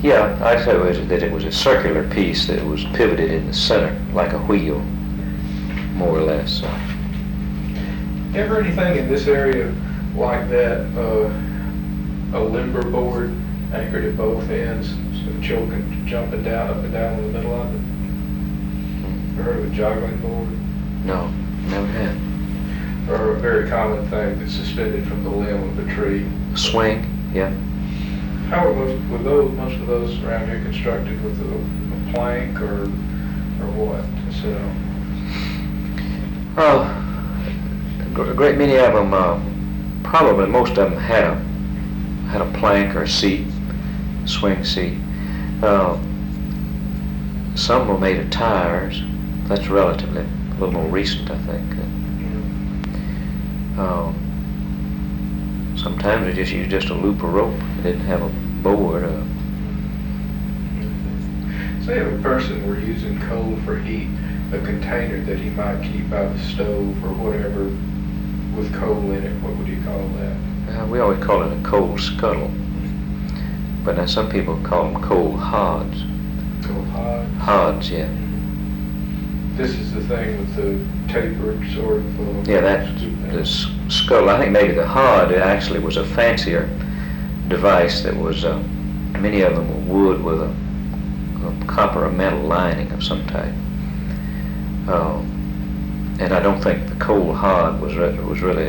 Yeah, I'd say that it was a circular piece that was pivoted in the center, like a wheel, more or less. So. Ever anything in this area like that, a limber board anchored at both ends, so children jumping down, up and down in the middle of it? Ever heard of a joggling board? No, never had. Or a very common thing that's suspended from the limb of a tree. A swing, yeah. How are most of those around here constructed with a plank or what? So, a great many of them, probably most of them had a plank or a seat, swing seat. Some were made of tires. That's relatively a little more recent, I think. Sometimes they just used just a loop of rope. They didn't have a board. Say if a person were using coal for heat, a container that he might keep by the stove or whatever with coal in it, what would you call that? We always call it a coal scuttle. But now some people call them coal hods. Coal hods? Hods, yeah. This is the thing with the tapered sort of... yeah, that's the scuttle. I think maybe the hod actually was a fancier device that was, many of them were wood with a copper or metal lining of some type. And I don't think the coal hod was really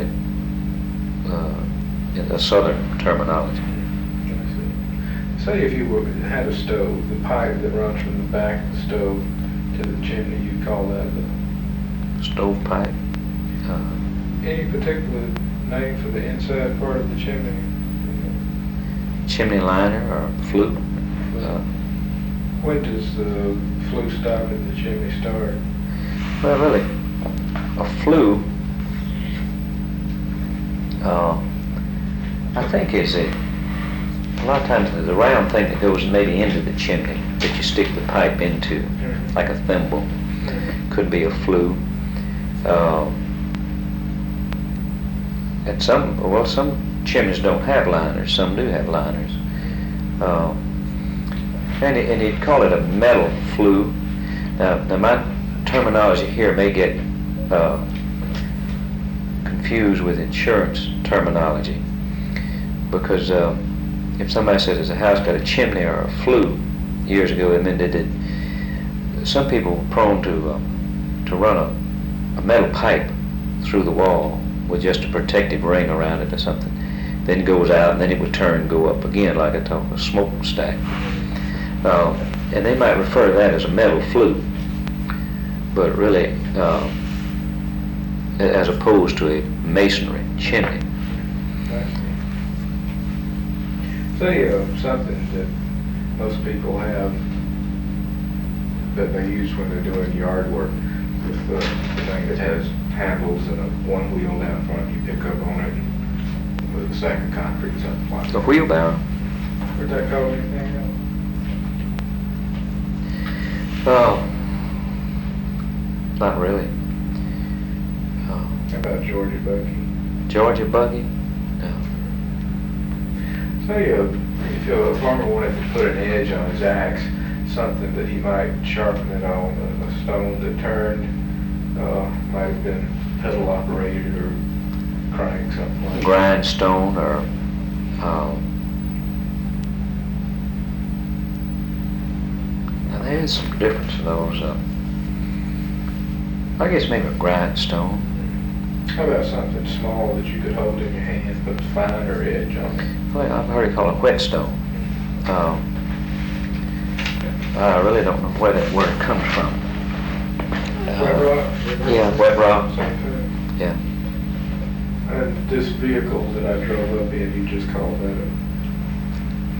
in the southern terminology. Say if you had a stove, the pipe that runs from the back of the stove to the chimney, you'd call that the stovepipe. Any particular name for the inside part of the chimney? Chimney liner or flue. When does the flue stop and the chimney start? Well, really, a flue, I think is a lot of times there's a round thing that goes maybe into the chimney that you stick the pipe into, like a thimble. Could be a flue. And some chimneys don't have liners. Some do have liners. And you'd call it a metal flue. Now my terminology here may get confused with insurance terminology, because if somebody says there's a house got a chimney or a flue years ago, it meant that some people were prone to run a metal pipe through the wall with just a protective ring around it or something. Then it goes out and then it would turn and go up again like a smokestack. And they might refer to that as a metal flue, but really as opposed to a masonry chimney. Say something that most people have that they use when they're doing yard work, with the thing that has handles and one wheel down front, you pick up on it with a sack of concrete, something like that. A wheelbarrow. Would that call anything else? Not really. How about Georgia buggy? Georgia buggy? No. Say if a farmer wanted to put an edge on his axe, something that he might sharpen it on, a stone that turned, might have been pedal operated or crank, something like that. Grindstone or now there is some difference in those. I guess maybe a grindstone. How about something small that you could hold in your hand but a finer edge on it? Well, I've heard it called a whetstone. I really don't know where it comes from. Wet rock? Yeah, wet rock. Same thing. Yeah. And this vehicle that I drove up in, you just called that a